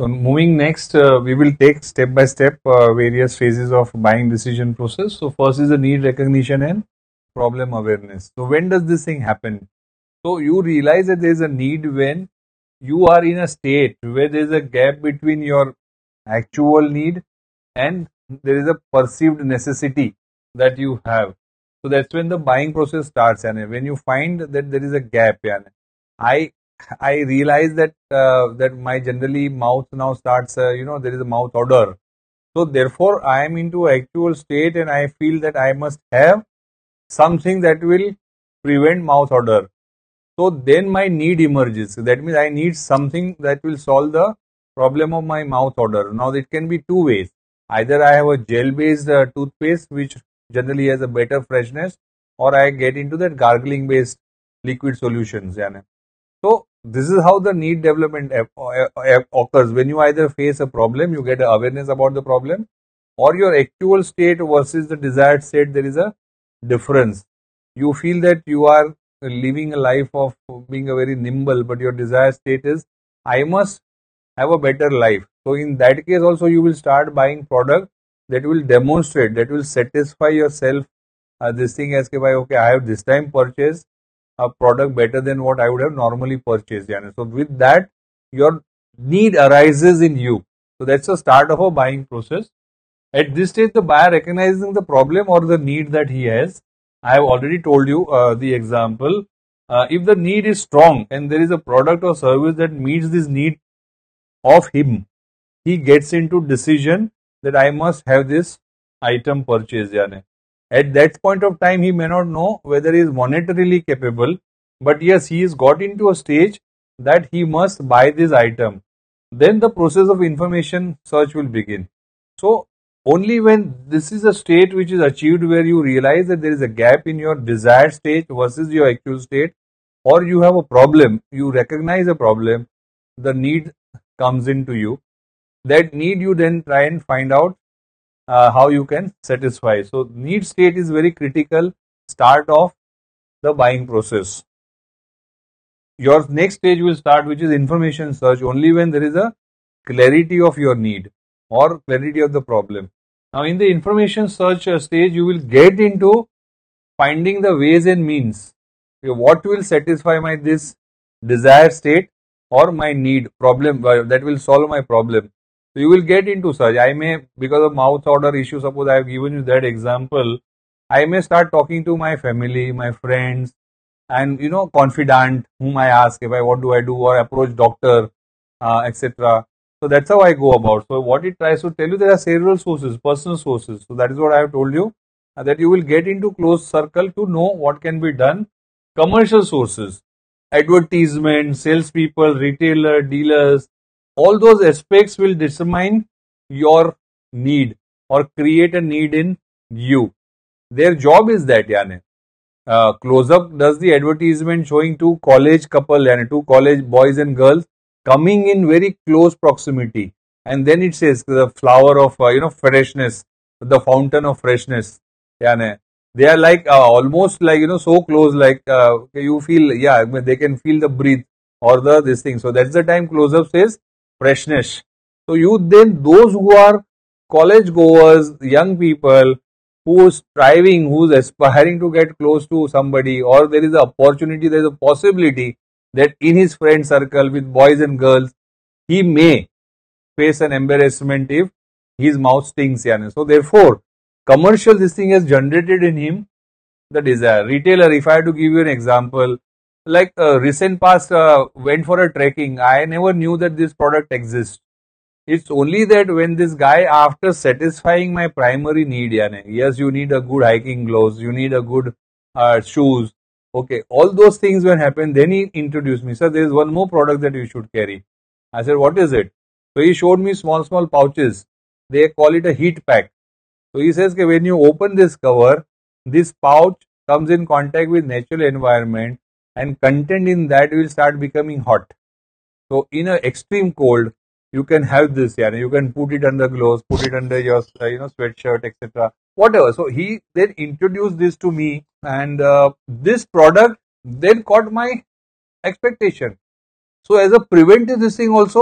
So moving next, we will take step by step various phases of buying decision process. So first is the need recognition and problem awareness. So when does this thing happen? So you realize that there is a need when you are in a state where there is a gap between your actual need and there is a perceived necessity that you have. So that's when the buying process starts. And when you find that there is a gap, I I realize that that my generally mouth now starts, there is a mouth odor. So therefore, I am into actual state, and I feel that I must have something that will prevent mouth odor. So then my need emerges. That means I need something that will solve the problem of my mouth odor. Now it can be two ways. Either I have a gel-based toothpaste which generally has a better freshness, or I get into that gargling-based liquid solutions. So this is how the need development occurs. When you either face a problem, you get awareness about the problem, or your actual state versus the desired state, there is a difference. You feel that you are living a life of being a very nimble, but your desired state is, I must have a better life. So in that case also you will start buying product that will demonstrate, that will satisfy yourself this thing as okay, I have this time purchased a product better than what I would have normally purchased. So with that, your need arises in you. So that's the start of a buying process. At this stage, the buyer recognizing the problem or the need that he has. I have already told you the example. If the need is strong and there is a product or service that meets this need of him, he gets into decision that I must have this item purchased. At that point of time, he may not know whether he is monetarily capable, but yes, he is got into a stage that he must buy this item. Then the process of information search will begin. So only when this is a state which is achieved where you realize that there is a gap in your desired state versus your actual state, or you have a problem, you recognize a problem, the need comes into you. That need you then try and find out how you can satisfy. So need state is very critical start of the buying process. Your next stage will start, which is information search, only when there is a clarity of your need or clarity of the problem. Now in the information search stage, you will get into finding the ways and means. What will satisfy my this desired state or my need problem that will solve my problem. So you will get into search. I may, because of mouth odor issue, suppose I have given you that example, I may start talking to my family, my friends, and confidant whom I ask if what do I do, or approach doctor, etc. So that's how I go about. So what it tries to tell you, there are several sources, personal sources. So that is what I have told you, that you will get into close circle to know what can be done. Commercial sources, advertisement, salespeople, retailer, dealers, all those aspects will determine your need or create a need in you. Their job is that, close up does the advertisement showing two college couple, two college boys and girls coming in very close proximity, and then it says the flower of freshness, the fountain of freshness. They are like almost like so close, like you feel, they can feel the breath or the this thing. So that's the time close up says freshness. So you then, those who are college goers, young people who is striving, who is aspiring to get close to somebody, or there is an opportunity, there is a possibility that in his friend circle with boys and girls, he may face an embarrassment if his mouth stings. So therefore, commercial this thing has generated in him the desire. Retailer, if I have to give you an example, like recent past went for a trekking, I never knew that this product exists. It's only that when this guy, after satisfying my primary need, yes, you need a good hiking gloves, you need a good shoes, okay, all those things when happen, then he introduced me, sir, there is one more product that you should carry. I said, what is it? So he showed me small pouches. They call it a heat pack. So he says, when you open this cover, this pouch comes in contact with natural environment, and content in that will start becoming hot. So in an extreme cold, you can have this, you can put it under gloves, put it under your sweatshirt, etc. Whatever. So he then introduced this to me, and this product then caught my expectation. So as a preventive this thing also,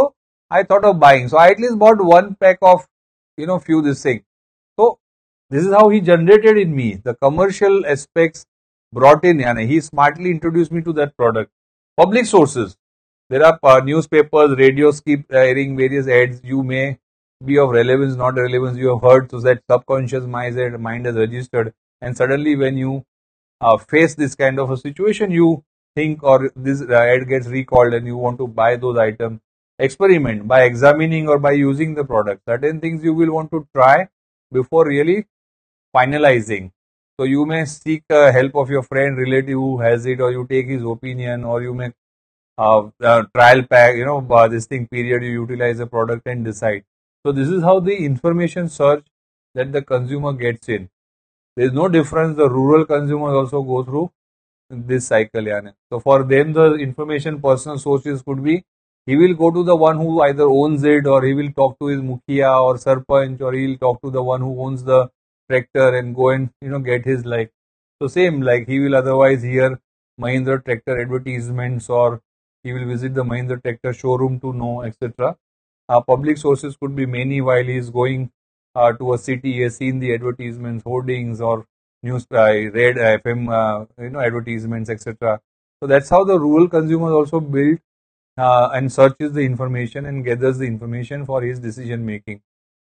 I thought of buying. So I at least bought one pack of, few this thing. So this is how he generated in me the commercial aspects brought in. Yani he smartly introduced me to that product. Public sources. There are newspapers, radios keep airing various ads. You may be of relevance, not relevance. You have heard, so that subconscious mind has registered. And suddenly, when you face this kind of a situation, you think, or this ad gets recalled and you want to buy those items. Experiment by examining or by using the product. Certain things you will want to try before really finalizing. So you may seek help of your friend, relative who has it, or you take his opinion, or you may trial pack, this thing period, you utilize the product and decide. So this is how the information search that the consumer gets in. There is no difference. The rural consumers also go through this cycle. Yani. So for them, the information personal sources could be, he will go to the one who either owns it, or he will talk to his mukhiya or sarpanch, or he will talk to the one who owns the tractor and go and get his like. So same, like he will otherwise hear Mahindra tractor advertisements, or he will visit the Mahindra tractor showroom to know, etc. Public sources could be many. While he is going to a city, he has seen the advertisements, hoardings, or news, read FM, advertisements, etc. So that's how the rural consumers also build and searches the information and gathers the information for his decision making.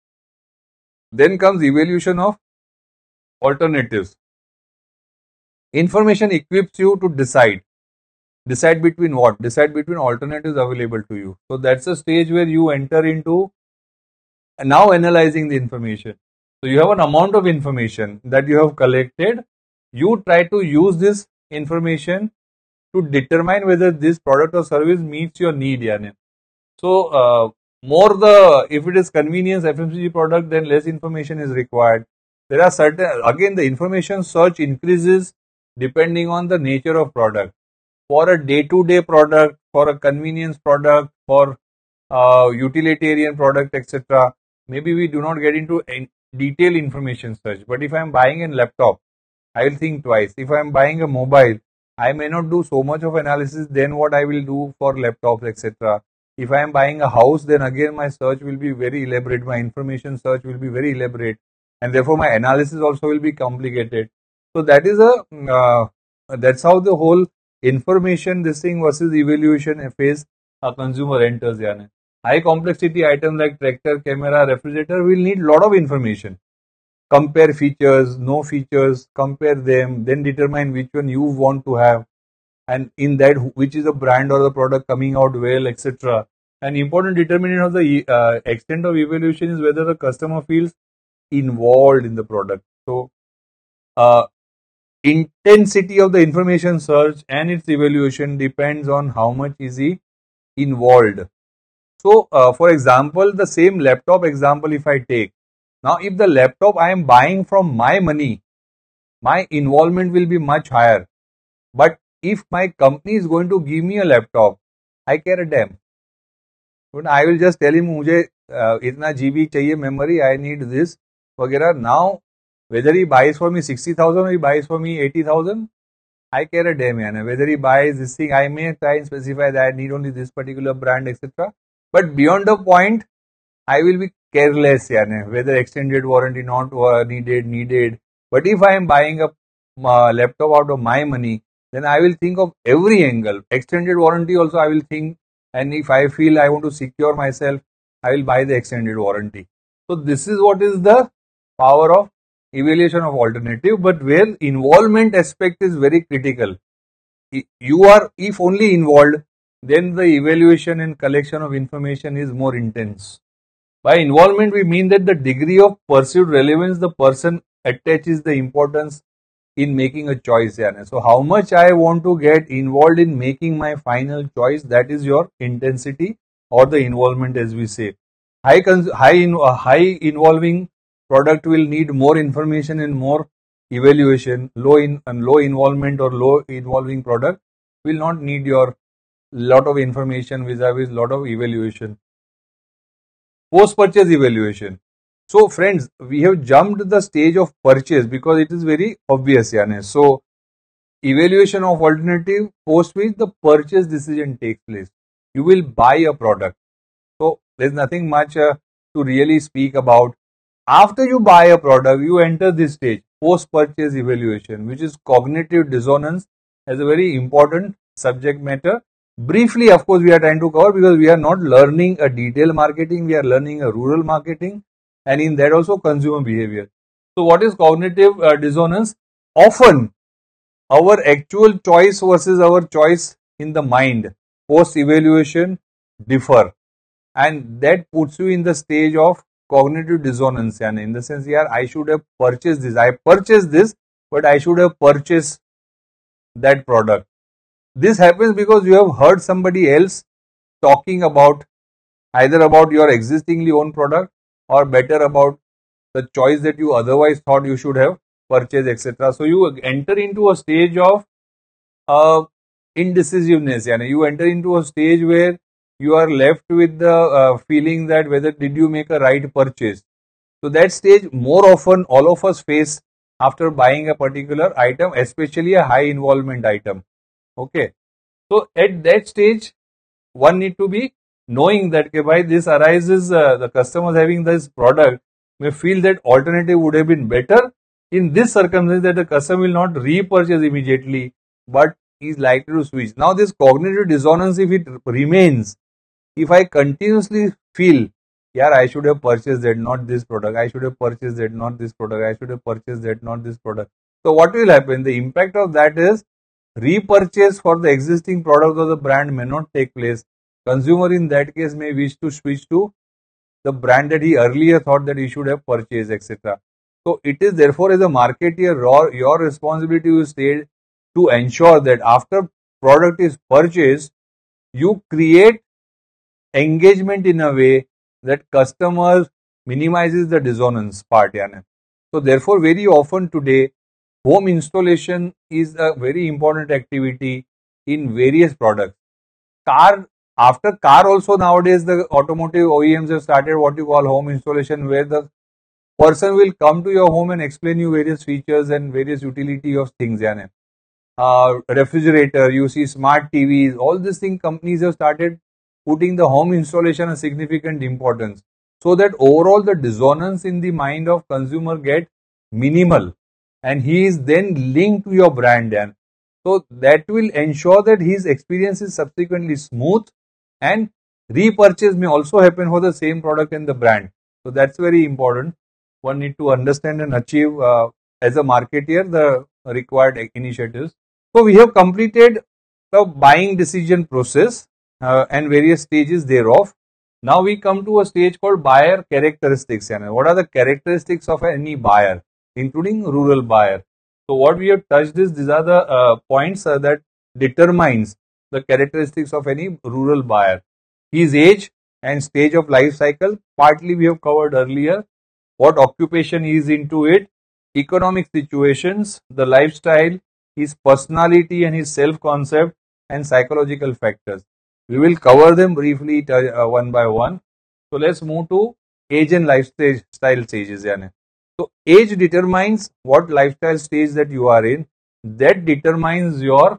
Then comes evaluation of alternatives. Information equips you to decide. Decide between what? Decide between alternatives available to you. So that's a stage where you enter into now analyzing the information. So you have an amount of information that you have collected. You try to use this information to determine whether this product or service meets your need. Yani. So if it is convenience FMCG product, then less information is required. There are certain, again, the information search increases depending on the nature of product. For a day-to-day product, for a convenience product, for utilitarian product, etc., maybe we do not get into detailed information search. But if I am buying a laptop, I will think twice. If I am buying a mobile, I may not do so much of analysis than what I will do for laptops, etc. If I am buying a house, then again my search will be very elaborate. My information search will be very elaborate, and therefore my analysis also will be complicated. So that is that's how the whole information, this thing versus evaluation phase a consumer enters. Yani. High complexity items like tractor, camera, refrigerator will need lot of information. Compare features, no features, compare them, then determine which one you want to have, and in that which is the brand or the product coming out well, etc. An important determinant of the extent of evaluation is whether the customer feels involved in the product. So intensity of the information search and its evaluation depends on how much is he involved. So for example, the same laptop example if I take, now if the laptop I am buying from my money, my involvement will be much higher. But if my company is going to give me a laptop, I care a damn. But I will just tell him, मुझे इतना GB चाहिए memory, I need this, वगैरह. Now, whether he buys for me 60,000 or he buys for me 80,000, I care a damn. Yani. Whether he buys this thing, I may try and specify that I need only this particular brand, etc. But beyond the point, I will be careless. Yani. Whether extended warranty not needed. But if I am buying a laptop out of my money, then I will think of every angle. Extended warranty also I will think, and if I feel I want to secure myself, I will buy the extended warranty. So this is what is the power of evaluation of alternative, but where involvement aspect is very critical. You are, if only involved, then the evaluation and collection of information is more intense. By involvement, we mean that the degree of perceived relevance the person attaches the importance in making a choice. So how much I want to get involved in making my final choice, that is your intensity or the involvement, as we say. High involving product will need more information and more evaluation. Low involvement or low involving product will not need your lot of information vis-a-vis lot of evaluation. Post-purchase evaluation. So friends, we have jumped the stage of purchase because it is very obvious. So evaluation of alternative, post which the purchase decision takes place. You will buy a product. So There's nothing much to really speak about. After you buy a product, you enter this stage, post-purchase evaluation, which is cognitive dissonance, as a very important subject matter. Briefly, of course, we are trying to cover because we are not learning a detailed marketing, we are learning a rural marketing, and in that also consumer behavior. So what is cognitive dissonance? Often our actual choice versus our choice in the mind post evaluation differ, and that puts you in the stage of cognitive dissonance, and in the sense, yeah, I should have purchased this, I purchased this, but I should have purchased that product. This happens because you have heard somebody else talking about either about your existingly owned product or better about the choice that you otherwise thought you should have purchased, etc. So you enter into a stage of indecisiveness. Yani you enter into a stage where you are left with the feeling that whether did you make a right purchase. So that stage more often all of us face after buying a particular item, especially a high involvement item. Okay. So at that stage, one need to be knowing that why this arises, the customers having this product may feel that alternative would have been better. In this circumstance, that the customer will not repurchase immediately, but is likely to switch. Now this cognitive dissonance, if it remains, if I continuously feel, yeah, I should have purchased that, not this product, I should have purchased that, not this product, I should have purchased that, not this product. So what will happen? The impact of that is repurchase for the existing product of the brand may not take place. Consumer in that case may wish to switch to the brand that he earlier thought that he should have purchased, etc. So it is therefore as a marketer your responsibility is to ensure that after product is purchased, you create engagement in a way that customers minimizes the dissonance part. Yani. So therefore very often today home installation is a very important activity in various products. After car also nowadays the automotive OEMs have started what you call home installation, where the person will come to your home and explain you various features and various utility of things. Yani. Refrigerator, you see smart TVs, all these things companies have started putting the home installation a significant importance, so that overall the dissonance in the mind of consumer get minimal, and he is then linked to your brand. And so that will ensure that his experience is subsequently smooth, and repurchase may also happen for the same product and the brand. So that's very important. One need to understand and achieve as a marketer the required initiatives. So we have completed the buying decision process and various stages thereof. Now we come to a stage called buyer characteristics. What are the characteristics of any buyer, including rural buyer? So what we have touched is these are the points that determines the characteristics of any rural buyer. His age and stage of life cycle, partly we have covered earlier. What occupation he is into it, economic situations, the lifestyle, his personality and his self-concept, and psychological factors. We will cover them briefly one by one. So let's move to age and lifestyle stages. So age determines what lifestyle stage that you are in. That determines your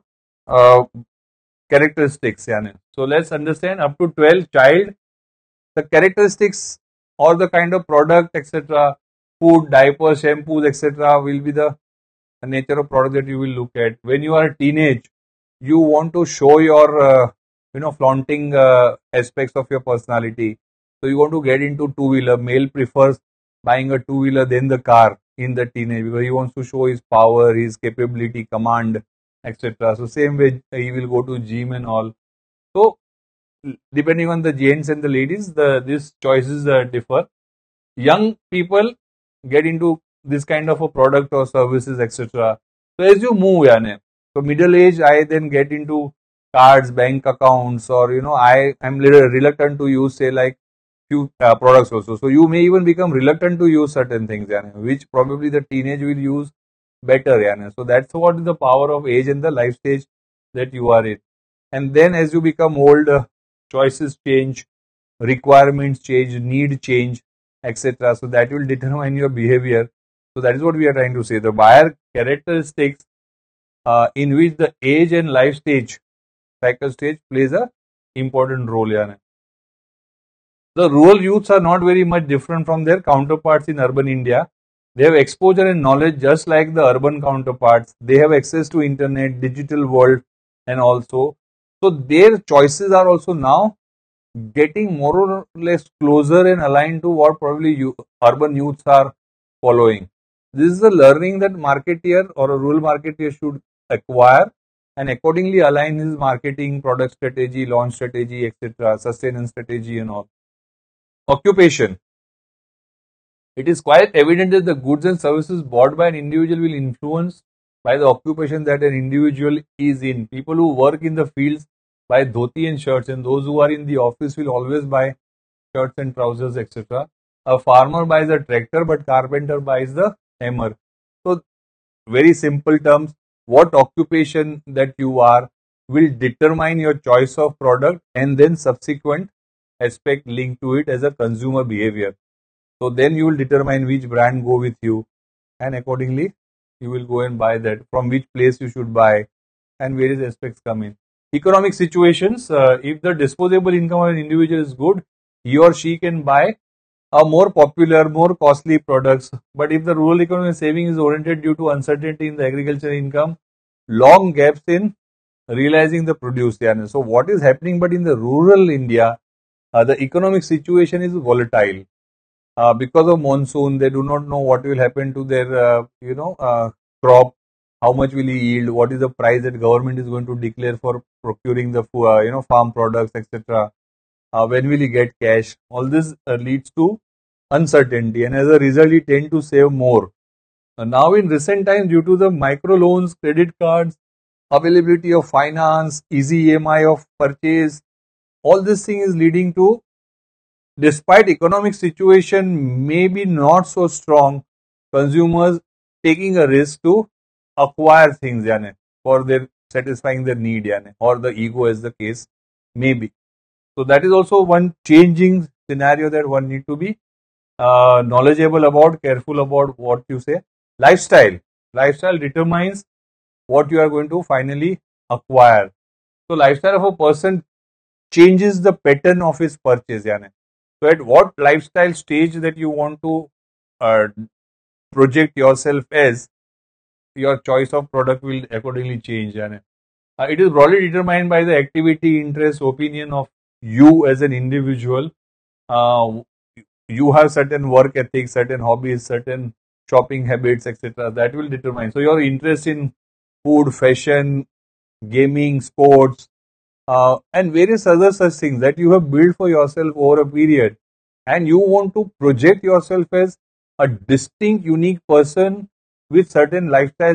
characteristics. So let's understand up to 12 child, the characteristics or the kind of product, etc., food, diapers, shampoos, etc., will be the nature of product that you will look at. When you are a teenage, you want to show your flaunting aspects of your personality. So you want to get into two-wheeler. Male prefers buying a two-wheeler than the car in the teenage because he wants to show his power, his capability, command, etc. So same way he will go to gym and all. So depending on the gents and the ladies, these choices differ. Young people get into this kind of a product or services, etc. So as you move, so middle age, I then get into cards, bank accounts, or I am little reluctant to use, say, like few products also. So you may even become reluctant to use certain things, which probably the teenage will use better. So that's what is the power of age and the life stage that you are in. And then as you become old, choices change, requirements change, need change, etc. So that will determine your behavior. So that is what we are trying to say. The buyer characteristics in which the age and life stage, cycle stage, plays a important role. The rural youths are not very much different from their counterparts in urban India. They have exposure and knowledge just like the urban counterparts. They have access to internet, digital world, and also so their choices are also now getting more or less closer and aligned to what probably urban youths are following. This is a learning that marketeer or a rural marketeer should acquire and accordingly align his marketing, product strategy, launch strategy, etc., sustenance strategy, and all. Occupation. It is quite evident that the goods and services bought by an individual will influence by the occupation that an individual is in. People who work in the fields buy dhoti and shirts, and those who are in the office will always buy shirts and trousers, etc. A farmer buys a tractor, but carpenter buys the hammer. So, very simple terms, what occupation that you are will determine your choice of product and then subsequent aspect linked to it as a consumer behavior. So then you will determine which brand go with you, and accordingly you will go and buy that, from which place you should buy, and various aspects come in. Economic situations, if the disposable income of an individual is good, he or she can buy a more popular, more costly products. But if the rural economy saving is oriented due to uncertainty in the agriculture income, long gaps in realizing the produce. So what is happening, but in the rural India, the economic situation is volatile. Because of monsoon, they do not know what will happen to their, crop, how much will he yield, what is the price that government is going to declare for procuring the, farm products, etc. When will he get cash? All this leads to uncertainty, and as a result, he tend to save more. Now, in recent times, due to the micro loans, credit cards, availability of finance, easy EMI of purchase, all this thing is leading to, despite economic situation may be not so strong, consumers taking a risk to acquire things for their satisfying their need or the ego, as the case may be. So that is also one changing scenario that one need to be knowledgeable about, careful about what you say. Lifestyle determines what you are going to finally acquire. So lifestyle of a person changes the pattern of his purchase. So at what lifestyle stage that you want to project yourself as, your choice of product will accordingly change. It is broadly determined by the activity, interest, opinion of you as an individual. You have certain work ethics, certain hobbies, certain shopping habits, etc. That will determine. So your interest in food, fashion, gaming, sports, and various other such things that you have built for yourself over a period, and you want to project yourself as a distinct, unique person with certain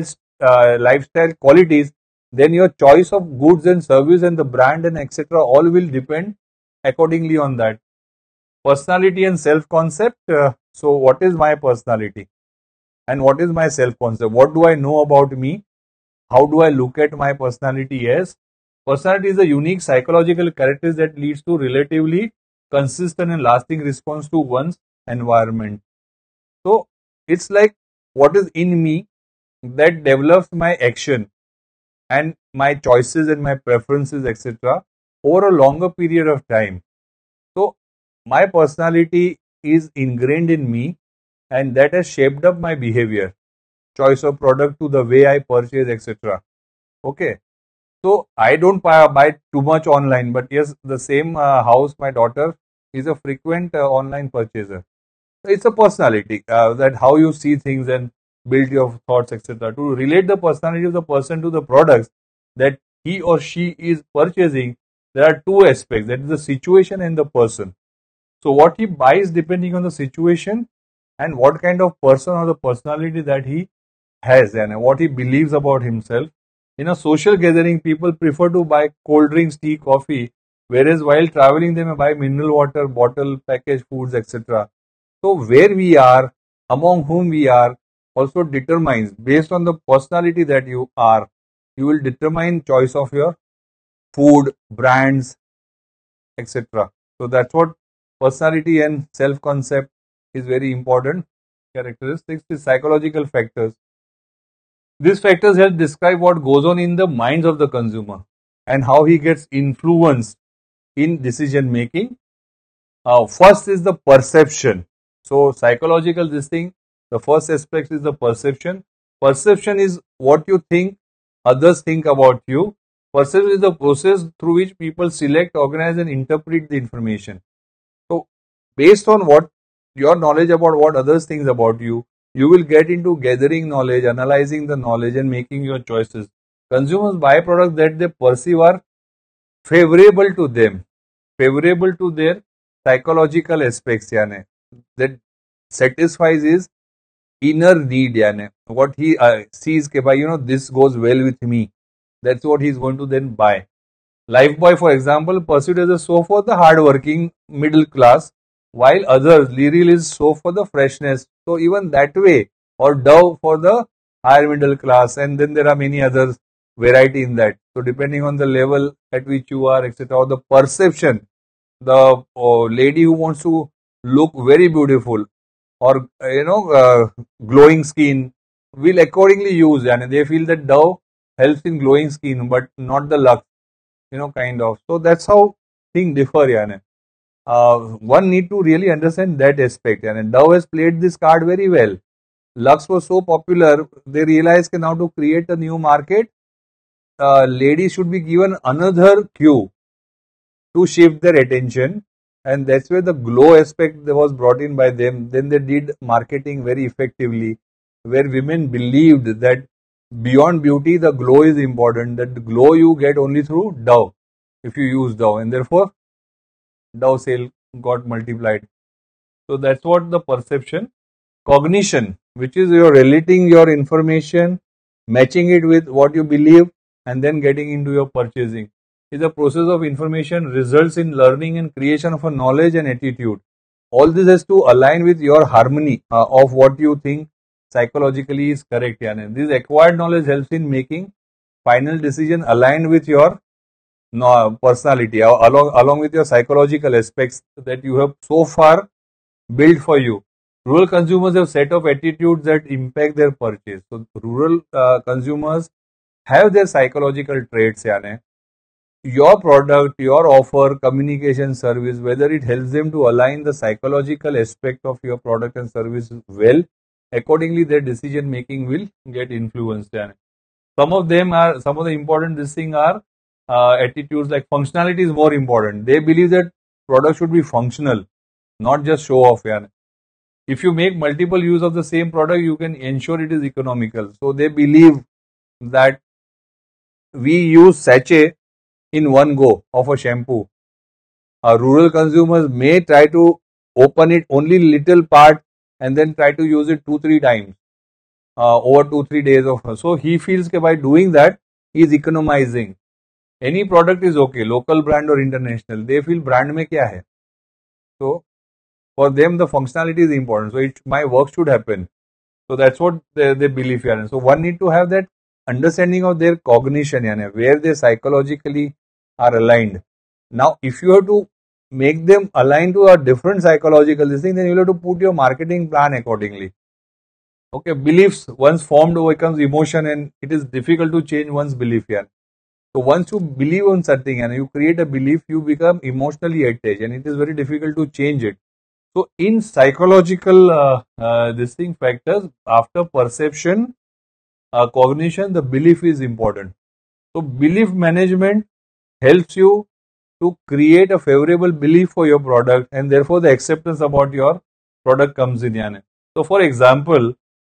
lifestyle qualities, then your choice of goods and service and the brand and etc. all will depend accordingly on that. Personality and self-concept. So what is my personality and what is my self-concept? What do I know about me? How do I look at my personality as? Personality is a unique psychological character that leads to relatively consistent and lasting response to one's environment. So it's like what is in me that develops my action and my choices and my preferences, etc., over a longer period of time. So my personality is ingrained in me, and that has shaped up my behavior, choice of product to the way I purchase, etc. Okay. So I don't buy too much online, but yes, the same house, my daughter is a frequent online purchaser. It's a personality, that how you see things and build your thoughts, etc. To relate the personality of the person to the products that he or she is purchasing, there are two aspects, that is the situation and the person. So what he buys depending on the situation and what kind of person or the personality that he has and what he believes about himself. In a social gathering, people prefer to buy cold drinks, tea, coffee, whereas while traveling, they may buy mineral water, bottle, packaged foods, etc. So where we are, among whom we are, also determines, based on the personality that you are, you will determine choice of your food, brands, etc. So that's what personality and self-concept is very important characteristics. Is psychological factors. These factors help describe what goes on in the minds of the consumer and how he gets influenced in decision making. First is the perception. So psychological this thing, the first aspect is the perception. Perception is what you think others think about you. Perception is the process through which people select, organize and interpret the information. So based on what your knowledge about what others think about you, you will get into gathering knowledge, analyzing the knowledge and making your choices. Consumers buy products that they perceive are favorable to them, favorable to their psychological aspects, यानी that satisfies his inner need, यानी what he sees के भाई this goes well with me, that's what he's going to then buy. Lifebuoy, for example, perceived as a soap for the hard-working middle class, while others, Liril is soap for the freshness. So even that way, or Dove for the higher middle class, and then there are many others variety in that. So depending on the level at which you are, etc., or the perception, the lady who wants to look very beautiful or glowing skin will accordingly use, and they feel that Dove helps in glowing skin, but not the Lux, kind of. So that's how things differ, yani. One need to really understand that aspect, and Dove has played this card very well. Lux was so popular, they realized that now to create a new market, ladies should be given another cue to shift their attention, and that's where the glow aspect was brought in by them. Then they did marketing very effectively, where women believed that beyond beauty, the glow is important, that the glow you get only through Dove, if you use Dove, and therefore Dove sale got multiplied. So that's what the perception. Cognition, which is you're relating your information, matching it with what you believe, and then getting into your purchasing. Is a process of information results in learning and creation of a knowledge and attitude. All this has to align with your harmony of what you think psychologically is correct. And this acquired knowledge helps in making final decision aligned with your personality, along with your psychological aspects that you have so far built for you. Rural consumers have set of attitudes that impact their purchase. So rural consumers have their psychological traits, yani. Your product, your offer, communication service, whether it helps them to align the psychological aspect of your product and service well, accordingly their decision making will get influenced. Yani. Some of the important this thing are attitudes like functionality is more important. They believe that product should be functional, not just show off. Yani. If you make multiple use of the same product, you can ensure it is economical. So they believe that we use sachet in one go of a shampoo. Rural consumers may try to open it only little part and then try to use it 2-3 times over 2-3 days of. So he feels that by doing that, he is economizing. Any product is okay, local brand or international. They feel brand mein kya hai. So for them, the functionality is important. So my work should happen. So that's what they believe. So one need to have that understanding of their cognition, where they psychologically are aligned. Now, if you have to make them align to a different psychological thing, then you have to put your marketing plan accordingly. Okay, beliefs once formed becomes emotion, and it is difficult to change one's belief here. So once you believe on something and you create a belief, you become emotionally attached, and it is very difficult to change it. So in psychological factors, after perception, cognition, the belief is important. So belief management helps you to create a favorable belief for your product, and therefore the acceptance about your product comes in. Yani. So for example,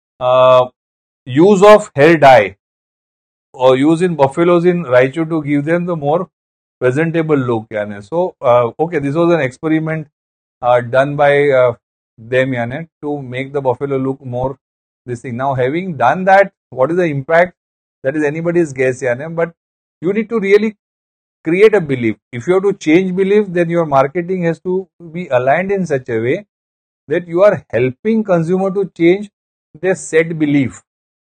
use of hair dye or use in buffaloes in Raichur to give them the more presentable look. Yani. So okay, this was an experiment done by them, yani, to make the buffalo look more this thing. Now having done that, what is the impact? That is anybody's guess, yani, but you need to really create a belief. If you have to change belief, then your marketing has to be aligned in such a way that you are helping consumer to change their set belief.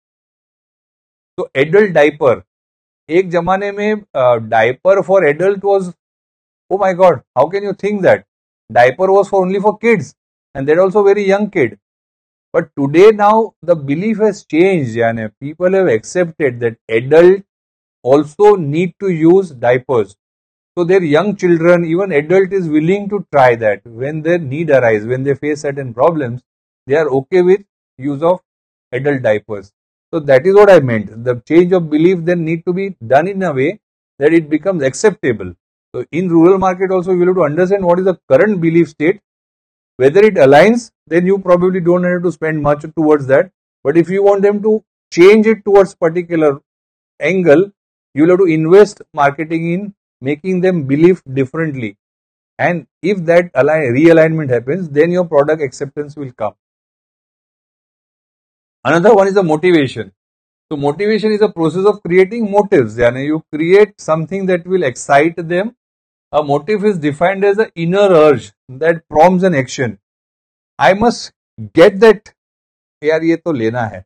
So adult diaper, एक जमाने में diaper for adult was, oh my god, how can you think that? Diaper was only for kids, and that also very young kid. But today now the belief has changed, yani. People have accepted that adult also need to use diapers. So their young children, even adult is willing to try that. When their need arise, when they face certain problems, they are okay with use of adult diapers. So that is what I meant. The change of belief then need to be done in a way that it becomes acceptable. So in rural market also you will have to understand what is the current belief state. Whether it aligns, then you probably don't have to spend much towards that. But if you want them to change it towards particular angle, you will have to invest marketing in making them believe differently. And if that realignment happens, then your product acceptance will come. Another one is the motivation. So motivation is a process of creating motives. Yani you create something that will excite them. A motive is defined as an inner urge that prompts an action. I must get that. यार ये तो लेना है.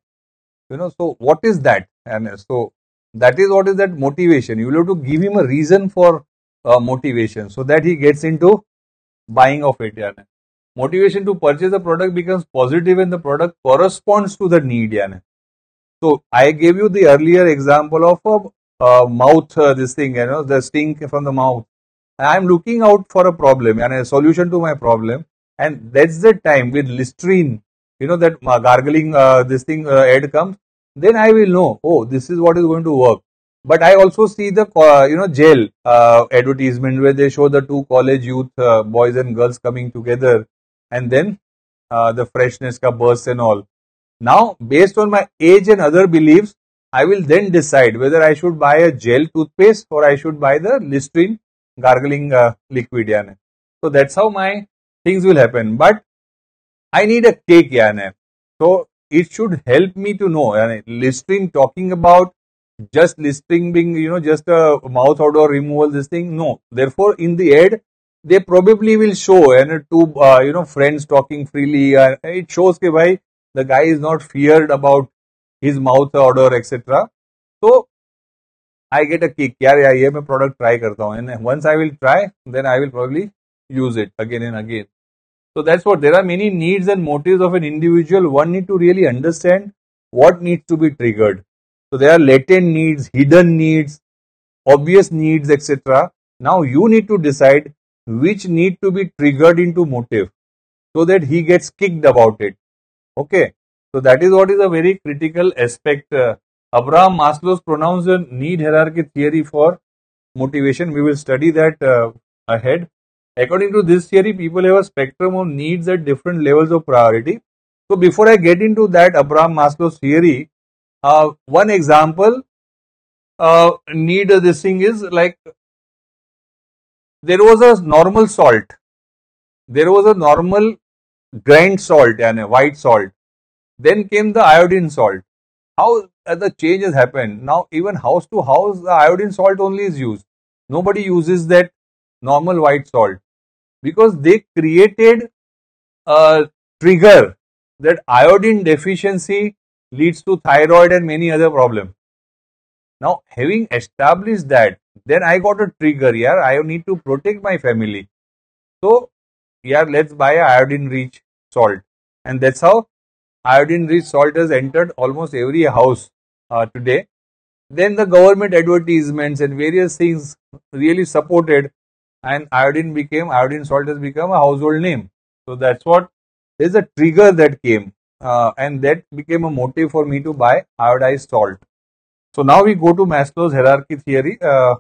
So what is that? And so that is what is that motivation. You will have to give him a reason for motivation so that he gets into buying of it. Yani. Motivation to purchase a product becomes positive when the product corresponds to the need. Yani. So I gave you the earlier example of a mouth, this thing, the stink from the mouth. I am looking out for a problem and a solution to my problem, and that's the time with Listerine, that gargling this thing ad comes, then I will know, oh, this is what is going to work. But I also see the jail advertisement where they show the two college youth boys and girls coming together, and then the freshness ka burst and all. Now, based on my age and other beliefs, I will then decide whether I should buy a gel toothpaste or I should buy the Listerine gargling liquid. Yani. So that's how my things will happen. But I need a cake. Yani. So it should help me to know. Yani. Listerine talking about just Listerine being, just a mouth odor removal, this thing. No. Therefore, in the ad, they probably will show two, friends talking freely. It shows that, bhai, the guy is not feared about his mouth odor, etc. So I get a kick. यार ये मैं product try करता हूँ, and once I will try, then I will probably use it again and again. So that's what, there are many needs and motives of an individual. One need to really understand what needs to be triggered. So there are latent needs, hidden needs, obvious needs, etc. Now you need to decide which need to be triggered into motive so that he gets kicked about it. Okay, so that is what is a very critical aspect. Abraham Maslow's pronounced a need hierarchy theory for motivation. We will study that ahead. According to this theory, people have a spectrum of needs at different levels of priority. So before I get into that Abraham Maslow's theory, one example need this thing is like there was a normal salt. There was a normal grind salt and white salt. Then came the iodine salt. How the changes happened? Now even house to house, the iodine salt only is used. Nobody uses that normal white salt because they created a trigger that iodine deficiency leads to thyroid and many other problems. Now having established that, then I got a trigger. Yeah, I need to protect my family. So yeah, let's buy a iodine rich salt, and that's how iodine rich salt has entered almost every house today. Then the government advertisements and various things really supported, and iodine salt has become a household name. So that's what, there's a trigger that came and that became a motive for me to buy iodized salt. So now we go to Maslow's hierarchy theory,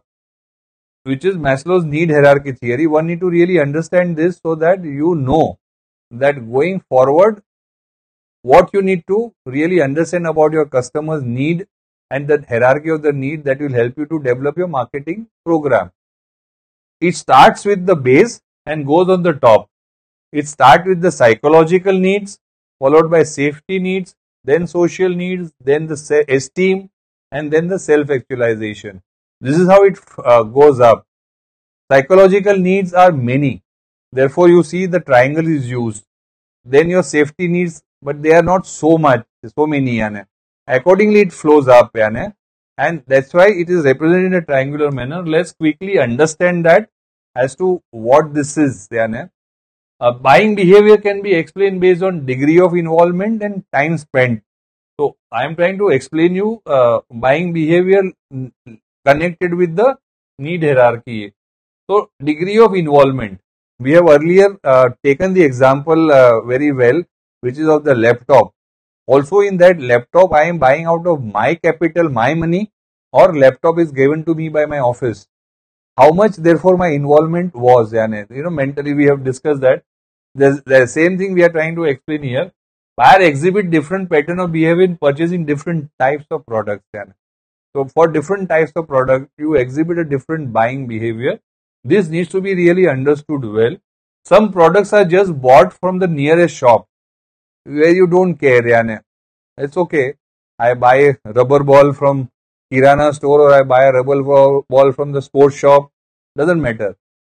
which is Maslow's need hierarchy theory. One need to really understand this so that you know that going forward, what you need to really understand about your customer's need and the hierarchy of the need that will help you to develop your marketing program. It starts with the base and goes on the top. It starts with the psychological needs, followed by safety needs, then social needs, then the esteem, and then the self-actualization. This is how it goes up. Psychological needs are many. Therefore, you see the triangle is used. Then your safety needs, but they are not so many. Accordingly, it flows up. And that's why it is represented in a triangular manner. Let's quickly understand that as to what this is. Buying behavior can be explained based on degree of involvement and time spent. So I am trying to explain you buying behavior connected with the need hierarchy. So degree of involvement. We have earlier taken the example very well, which is of the laptop. Also in that laptop, I am buying out of my capital, my money, or laptop is given to me by my office. How much therefore my involvement was, yani, mentally we have discussed that. The same thing we are trying to explain here. Buyer exhibit different pattern of behavior in purchasing different types of products. Yani. So for different types of product, you exhibit a different buying behavior. This needs to be really understood well. Some products are just bought from the nearest shop where you don't care, yani. It's okay. I buy a rubber ball from Kirana store or I buy a rubber ball from the sports shop. Doesn't matter.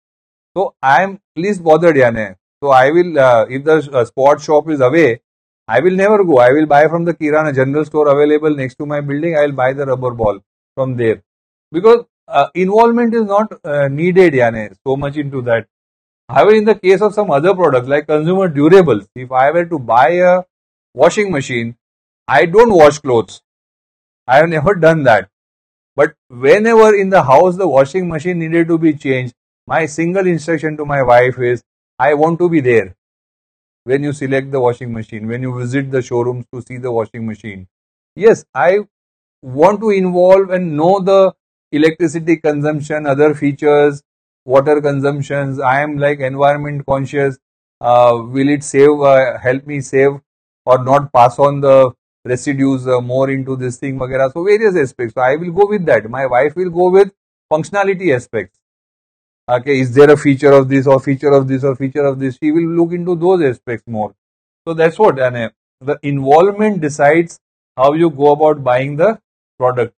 So I am least bothered, yani. So I will, if the sports shop is away, I will never go. I will buy from the Kirana general store available next to my building. I will buy the rubber ball from there. Because involvement is not needed, yani, so much into that. However, in the case of some other products like consumer durables, if I were to buy a washing machine, I don't wash clothes. I have never done that. But whenever in the house the washing machine needed to be changed, my single instruction to my wife is, I want to be there when you select the washing machine, when you visit the showrooms to see the washing machine. Yes, I want to involve and know the electricity consumption, other features, water consumptions. I am like environment conscious. Will it save, help me save or not pass on the residues more into this thing, वगैरह. So various aspects. So I will go with that. My wife will go with functionality aspects. Okay, is there a feature of this or feature of this or feature of this? She will look into those aspects more. So that's what, and the involvement decides how you go about buying the product.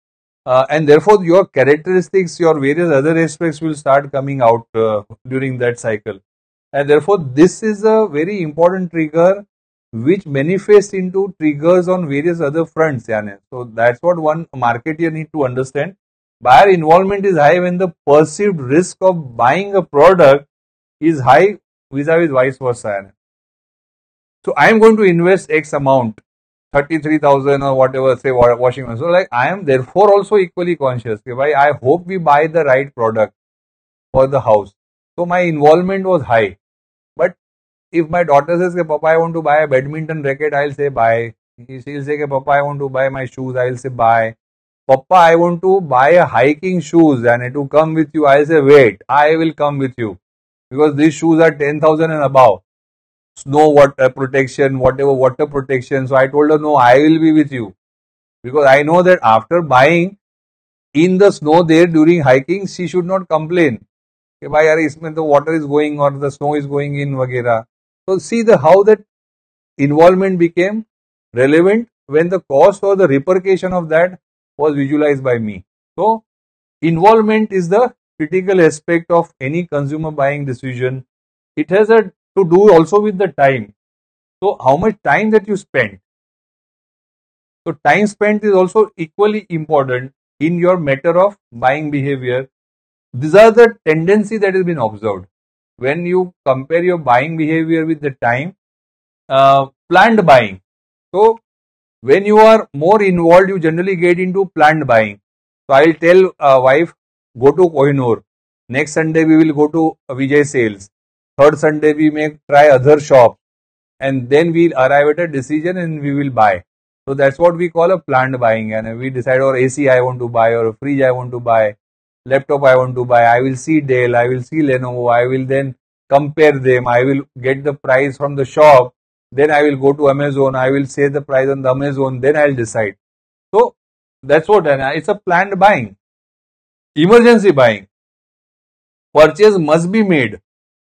And therefore your characteristics, your various other aspects will start coming out during that cycle. And therefore this is a very important trigger which manifests into triggers on various other fronts. Yani. So that's what one marketer need to understand. Buyer involvement is high when the perceived risk of buying a product is high vis-a-vis vice versa. Yani. So I am going to invest X amount, 33,000 or whatever, say washing machine. So like I am therefore also equally conscious. Okay, I hope we buy the right product for the house. So my involvement was high. But if my daughter says, Papa, I want to buy a badminton racket, I'll say buy. She'll say, Papa, I want to buy my shoes, I'll say buy. Papa, I want to buy a hiking shoes and to come with you, I'll say wait, I will come with you. Because these shoes are 10,000 and above. Snow water protection, whatever water protection. So I told her, no, I will be with you. Because I know that after buying in the snow there during hiking, she should not complain. कि भाई यार इसमें तो water is going or the snow is going in वगैरह. So see the how that involvement became relevant when the cost or the repercussion of that was visualized by me. So involvement is the critical aspect of any consumer buying decision. It has to do also with the time. So how much time that you spend. So time spent is also equally important in your matter of buying behavior. These are the tendency that has been observed. When you compare your buying behavior with the time, planned buying. So when you are more involved, you generally get into planned buying. So I'll tell wife, go to Kohinoor. Next Sunday we will go to Vijay Sales. Third Sunday we may try other shops. And then we'll arrive at a decision and we will buy. So that's what we call a planned buying. And we decide, or AC I want to buy, or a fridge I want to buy, laptop I want to buy. I will see Dell, I will see Lenovo. I will then compare them. I will get the price from the shop. Then I will go to Amazon. I will say the price on the Amazon. Then I'll decide. So that's what, and it's a planned buying. Emergency buying. Purchase must be made.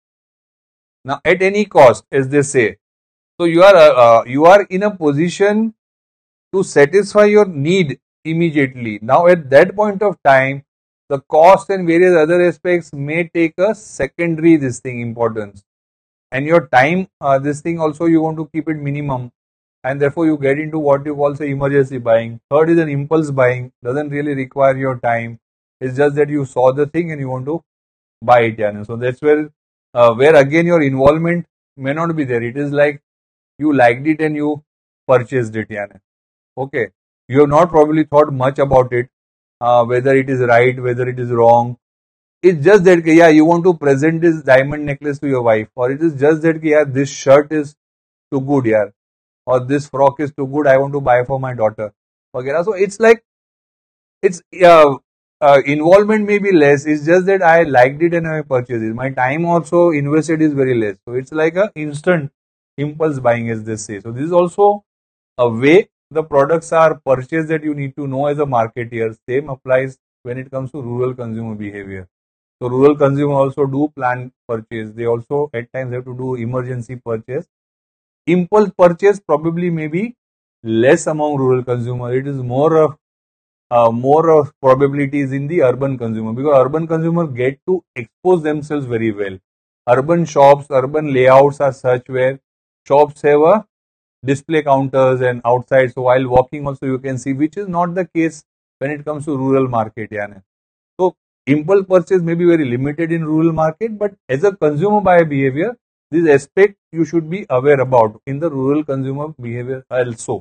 Now at any cost, as they say. So you are in a position to satisfy your need immediately. Now at that point of time, the cost and various other aspects may take a secondary importance. And your time, this thing also you want to keep it minimum. And therefore you get into what you call say emergency buying. Third is an impulse buying. Doesn't really require your time. It's just that you saw the thing and you want to buy it. Yani. So that's where again your involvement may not be there. It is like you liked it and you purchased it. Yani. Okay. You have not probably thought much about it, whether it is right, whether it is wrong. it's just that yeah, you want to present this diamond necklace to your wife, or it is just that yeah, this shirt is too good, yeah, or this frock is too good, I want to buy for my daughter. Okay, so it's like it's involvement may be less. It's just that I liked it and I purchased it. My time also invested is very less. So it's like a instant impulse buying, as they say. So this is also a way the products are purchased that you need to know as a marketer. Same applies when it comes to rural consumer behavior. So rural consumer also do plan purchase. They also at times have to do emergency purchase. Impulse purchase probably may be less among rural consumer. It is more of probabilities in the urban consumer, because urban consumer get to expose themselves very well. Urban shops, urban layouts are such where shops have a display counters and outside, so while walking also you can see, which is not the case when it comes to rural market. Yeah. So impulse purchase may be very limited in rural market, but as a consumer buyer behavior, this aspect you should be aware about in the rural consumer behavior also.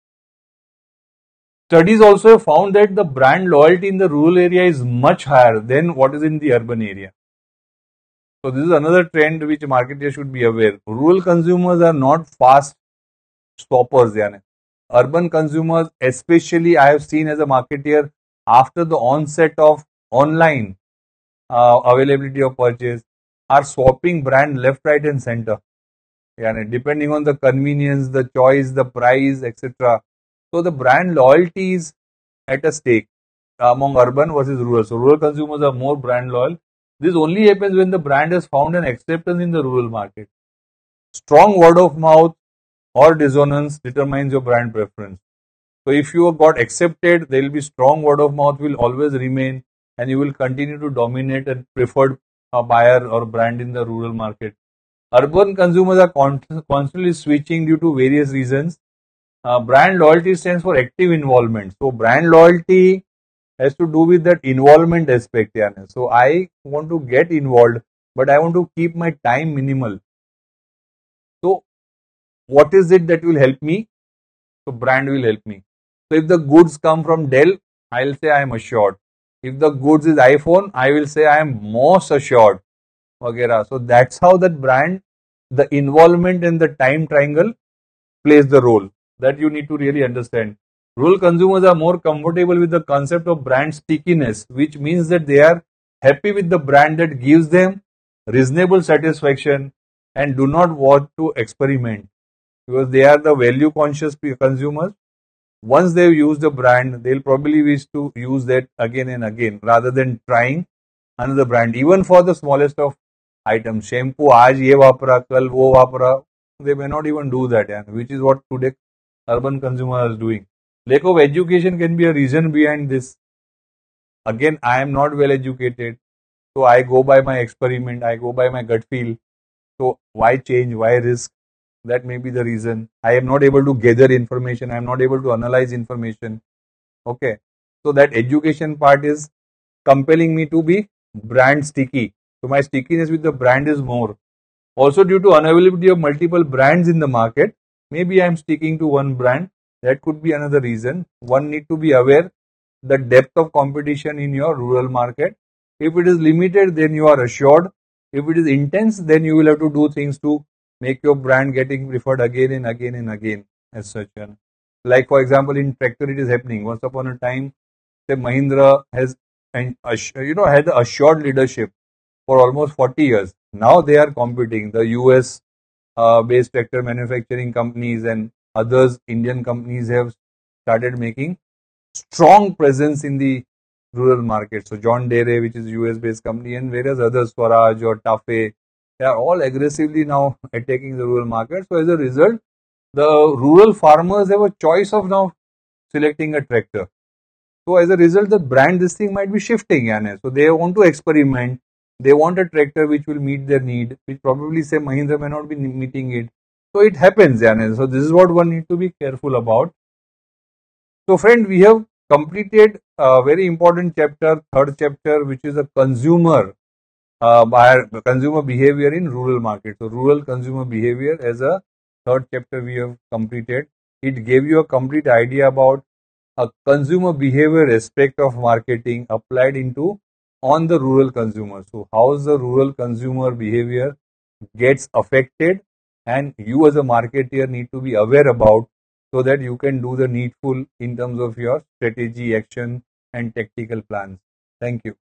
Studies also have found that the brand loyalty in the rural area is much higher than what is in the urban area. So this is another trend which marketers should be aware. Rural consumers are not fast stoppers. Yani. Urban consumers, especially I have seen as a marketer, after the onset of online availability of purchase, are swapping brand left, right and center. Yani, depending on the convenience, the choice, the price, etc. So the brand loyalty is at a stake among urban versus rural. So rural consumers are more brand loyal. This only happens when the brand has found an acceptance in the rural market. Strong word of mouth or dissonance determines your brand preference. So if you have got accepted, there will be strong word of mouth will always remain, and you will continue to dominate and preferred buyer or brand in the rural market. Urban consumers are constantly switching due to various reasons. Brand loyalty stands for active involvement. So brand loyalty has to do with that involvement aspect. Yeah. So I want to get involved, but I want to keep my time minimal. So what is it that will help me? So brand will help me. So if the goods come from Dell, I'll say I am assured. If the goods is iPhone, I will say I am most assured. Vagera. So that's how that brand, the involvement and the time triangle plays the role. That you need to really understand. Rural consumers are more comfortable with the concept of brand stickiness, which means that they are happy with the brand that gives them reasonable satisfaction and do not want to experiment, because they are the value conscious consumers. Once they've used the brand, they'll probably wish to use that again and again rather than trying another brand, even for the smallest of items. Shampoo, aaj ye vapra, kal wo vapra. They may not even do that, yeah, which is what today urban consumer is doing. Lack of education can be a reason behind this. Again, I am not well educated, so I go by my experiment, I go by my gut feel. So why change? Why risk? That may be the reason. I am not able to gather information. I am not able to analyze information. Okay. So that education part is compelling me to be brand sticky. So my stickiness with the brand is more. Also due to unavailability of multiple brands in the market, maybe I am sticking to one brand. That could be another reason. One need to be aware the depth of competition in your rural market. If it is limited, then you are assured. If it is intense, then you will have to do things to make your brand getting preferred again and again and again as such. Like for example, in tractor it is happening. Once upon a time, say Mahindra has had assured leadership for almost 40 years. Now they are competing. The US based tractor manufacturing companies and others Indian companies have started making strong presence in the rural market. So John Deere, which is US based company, and various others, Swaraj or Tafe, they are all aggressively now attacking the rural market. So as a result, the rural farmers have a choice of now selecting a tractor. So as a result, the brand this thing might be shifting. So they want to experiment. They want a tractor which will meet their need, which probably say Mahindra may not be meeting it. So it happens. So this is what one need to be careful about. So friend, we have completed a very important chapter, third chapter, which is a consumer consumer behavior in rural market. So rural consumer behavior as a third chapter we have completed. It gave you a complete idea about a consumer behavior aspect of marketing applied into on the rural consumer. So how is the rural consumer behavior gets affected, and you as a marketer need to be aware about, so that you can do the needful in terms of your strategy, action and tactical plans. Thank you.